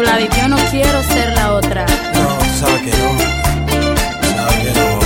Vladi, yo no quiero ser la otra. No, tú sabes que no. Sabes que no.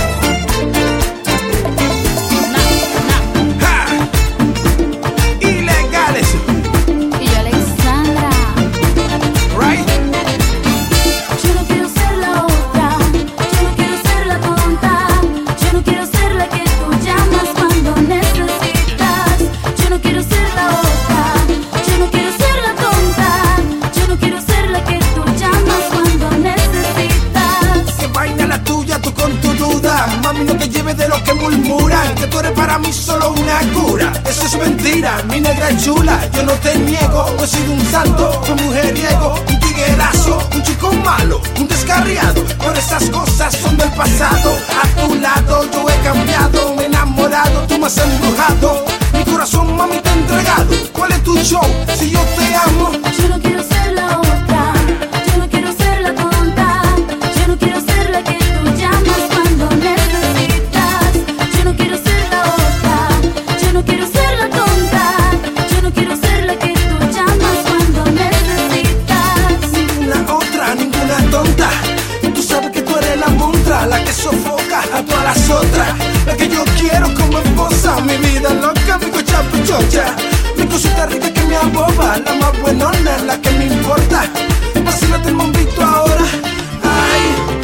Ilegales. Y yo, Alexandra. Right. Yo no quiero ser la otra, yo no quiero ser la tonta, yo no quiero ser la que tú llamas cuando necesitas. Yo no quiero ser la otra, yo no quiero ser la tonta, yo no quiero ser la que tú llamas cuando necesitas. Que vaina la tuya, tú con tu duda. Mami, no te lleves de lo que murmuran, que tú eres para mí solo una cura. Eso es mentira, mi negra chula. Yo no te niego, no he sido un santo, un mujeriego, un tiguerazo, un chico malo, un descarriado. Pero esas cosas son del pasado. A tu lado yo he cambiado, me he enamorado, tú me has embrujado. Mi corazón, mami, te he entregado. ¿Cuál es tu show? Si yo te amo. Yo no quiero ser la otra, yo no quiero ser la tonta, yo no quiero ser la que tú llamas cuando necesitas. Yo no quiero ser la otra, yo no quiero ser la tonta, yo no quiero ser la que tú llamas cuando necesitas. Ninguna otra, ninguna tonta. Tú sabes que tú eres la montra, la que sofoca a todas las otras. La que yo quiero como esposa, mi vida loca, mi cocha pichocha. Mi cosita rica que me aboba, la más buenona, la que me importa. Vacílate el bombito ahora. Ay.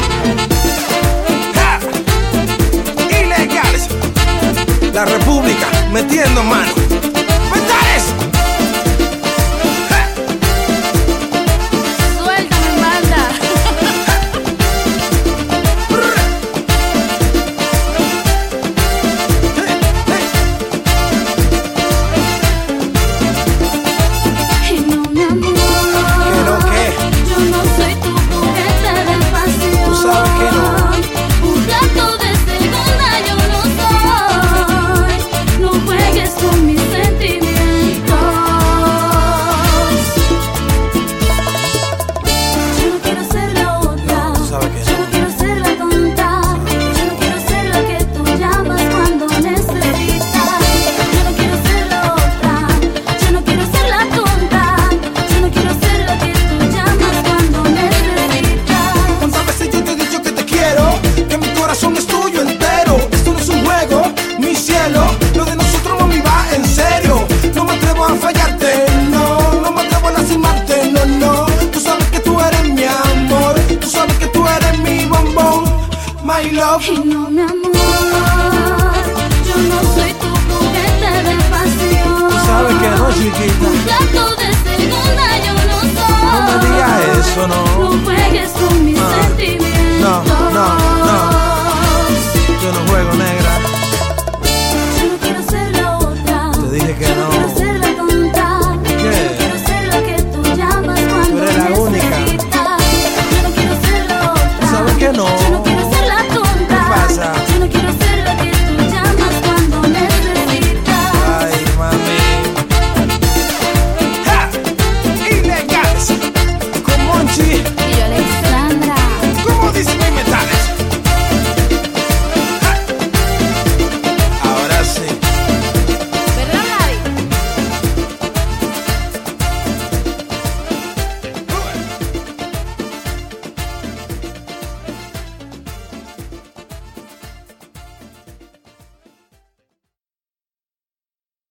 Ja. Ilegales. La República metiendo mano. ¡Mentales! Suéltame, banda. Y no, mi amor, ¿Qué no qué? yo no soy tu juguete de pasión. Tú sabes que no. Un plato de segunda yo no soy. No juegues con mis sentimientos. Yo no quiero ser la otra, Tú sabes que yo no quiero ser la tonta, yo no quiero ser la que tú llamas cuando necesitas. Yo no quiero ser la otra, yo no quiero ser la tonta, yo no quiero ser la que tú llamas cuando necesitas. ¿Cuántas veces yo te he dicho que te quiero? Que mi corazón es tuyo entero. Esto no es un juego, mi cielo. Lo de nosotros, mami, va en serio. No me atrevo a fallarte, no. No me atrevo a lastimarte, no, no. Tú sabes que tú eres mi amor. Tú sabes que tú eres mi bombón. My love. Y no, mi amor, yo no soy tu juguete de pasión. Tú sabes que no, chiquita. Un plato de segunda yo no soy. No me digas eso, no. No juegues con mis sentimientos. No.